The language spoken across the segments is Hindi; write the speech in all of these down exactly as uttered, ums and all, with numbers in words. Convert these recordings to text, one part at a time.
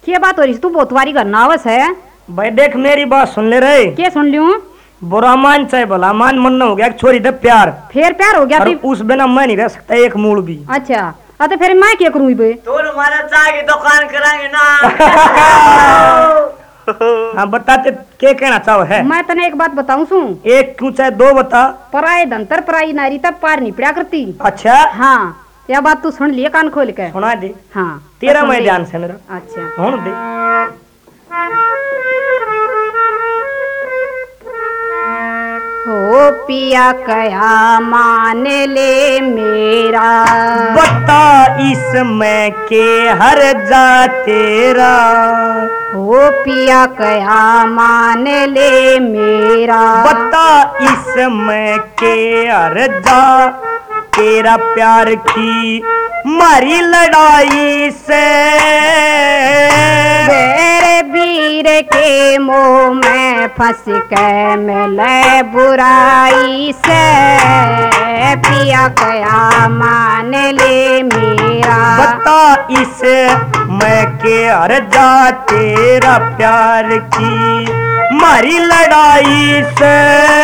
क्या बात हो रही तू बहुत वारी करना आवस है। भाई देख मेरी बात सुन ले रहे। क्या सुन लियो? बुरा मान चाहे भला मान, मन न हो गया छोरी दे प्यार, फिर प्यार हो गया और ती? उस बिना मैं नहीं रह सकता एक मूल भी। अच्छा अते फिर मैं क्या करूं बे? तो हमारा चाय की दुकान कराएंगे ना। हाँ बताते क्या कहना चाहो है? मैं तने एक बात बताऊं सू, एक क्यों चाहे दो बता। पराए धंतर पराई नारी तब पार नहीं पड़ा करती। अच्छा हाँ यह बात तू सुन लिए कान खोल के। सुना दे। हाँ तेरा सुन मैं ले। ध्यान से मेरा अच्छा सुन दे। हो पिया कया मान ले मेरा, बता इसमें के हर जा तेरा। हो पिया कया मान ले मेरा, बता इसमें के हर जा तेरा प्यार की मारी लड़ाई से। मेरे वीर के मुंह में फंस के मिले बुराई से, पिया कया मान ले मेरा। बता इस मैं के हर जा तेरा प्यार की मारी लड़ाई से।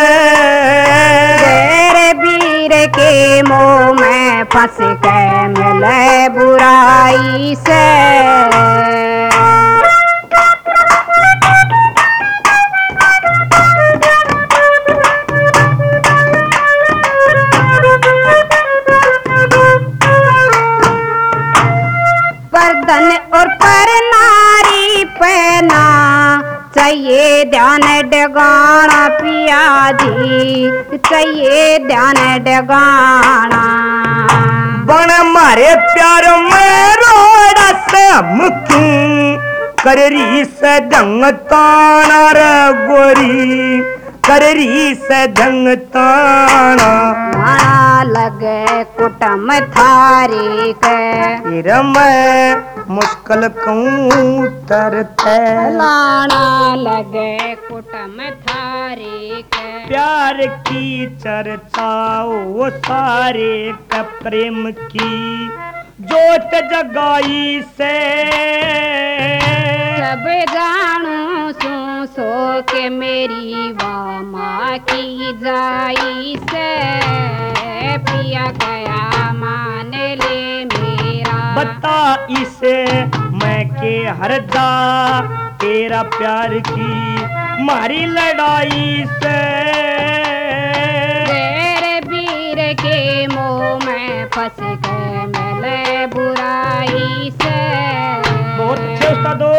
तेरे वीर के मुंह में फंस के मिले बुराई से। परधन और पर नारी पहना चाहिए ध्यान डगाना पिया जी, चाहिए ध्यान डगाना। बन मारे प्यार में रोड़ा से मुक्की कररी से ढंग ताना रे गोरी, कररी से ढंग ताना। माना लगे कुटम थारी के, फिर मैं मुश्किल कहूँ तरते। लाना लगे कुटम थारी के। प्यार की चर्चा वो सारे का प्रेम की जोत जगाई से। सब जानू सो सो के मेरी वामा की जाई से, पिया गया मान ले मेरा। बता इसे मैं के हर जा तेरा प्यार की मारी लड़ाई से। तेरे वीर के मुंह में फंस गए मिले बुराई से। बहुत अच्छे उस्तादो।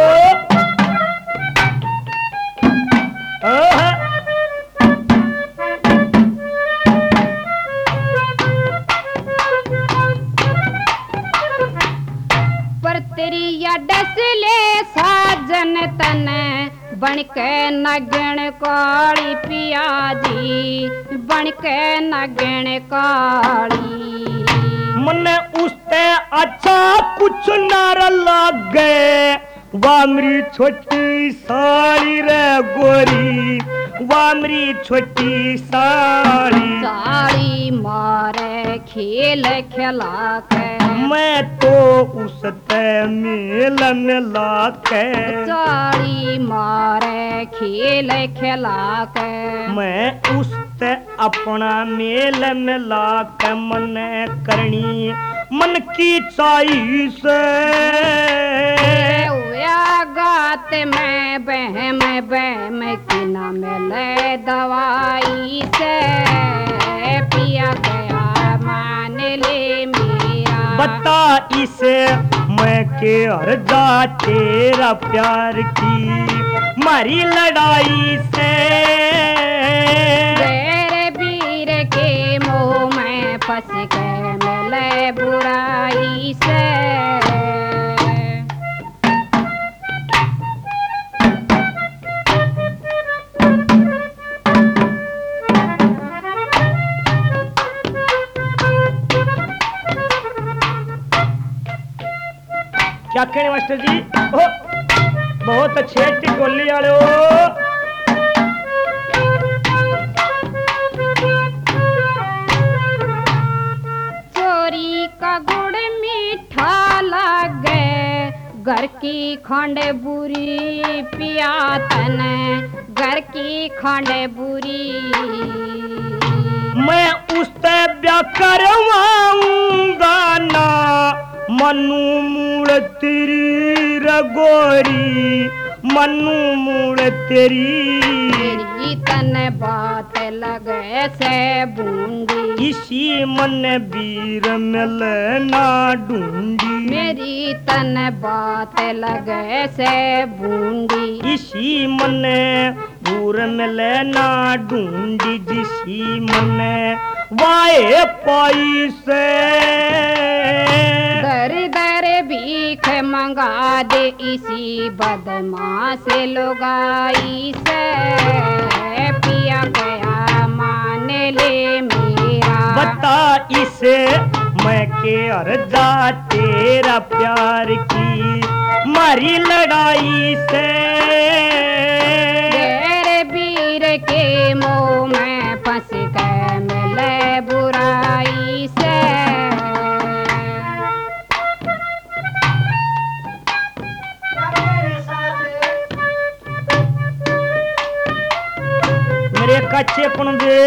पर तेरी या डसले साजन तन बन के नगण काली पिया जी, बन के नगण काली। मन उसते अच्छा कुछ नार लागे, वामरी छोटी साड़ी रे गोरी, वामरी छोटी साड़ी। साड़ी मारे खेल खिला के, मैं तो उसते मिलन लाके। साड़ी मारे खेल खिला के, मैं उसते अपना मेल मिला के मन करनी मन की चाई से। गात में बहम बहम की न मिले दवाई से, पिया गया मान ले मेरा। बता इसे मैं के हर जा तेरा प्यार की मारी लड़ाई से। तेरे वीर के मुंह में फंस के मिले बुराई से। क्या कहने मास्टर जी? ओ, बहुत अच्छे टिकोली वाले हो। चोरी का गुड़ मीठा लागे, घर की खांड बुरी पिया तने घर की खांड बुरी मैं उससे ब्याह करवाऊंगा ना मनु मूड़ तेरी रगोरी मनु मूड़ तेरी मेरी तन बात लगे से बूंदी इसी मन वीर मिल ना ढूंढी मेरी तन बात लगे से बूंदी इसी मन बूर मिल ना ढूंढी जिसी मन वाए पाई से दर दर भीख मंगा दे इसी बदमाश लुगाई से पिया गया मान ले मेरा बता इसे मैं के अर्जा तेरा प्यार की मारी लड़ाई से गैर वीर के मोह में फंस के मिले बुराई से मेरे कच्चे पुन दे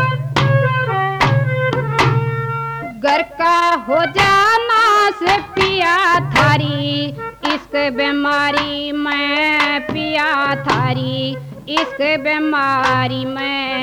घर का हो जाना से पिया थारी इश्क बीमारी में पिया थारी इश्क बीमारी में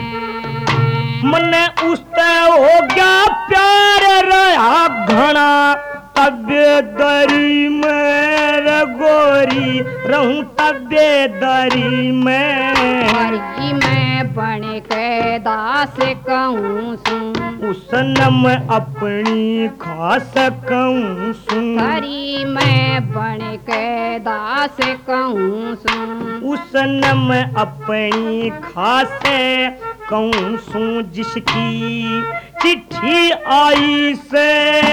मन उसते हो गया प्यार रहा घना तबेदारी में रगोरी रहूं तबेदारी में हरी मैं बन के दास कहूँ सुन उस नम अपनी खास कहूँ सुन हरी मैं बन के दास कहूँ सुन उस नम अपनी खास कहूँ सुन जिसकी चिट्ठी आई से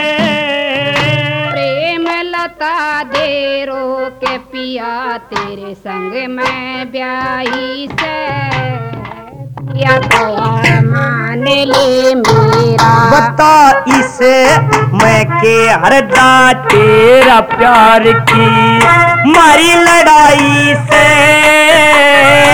प्रेम लता दे रो के पिया तेरे संग में ब्याही से या तो मान ले मेरा बता इसे मैं के हरदा तेरा प्यार की मारी लड़ाई से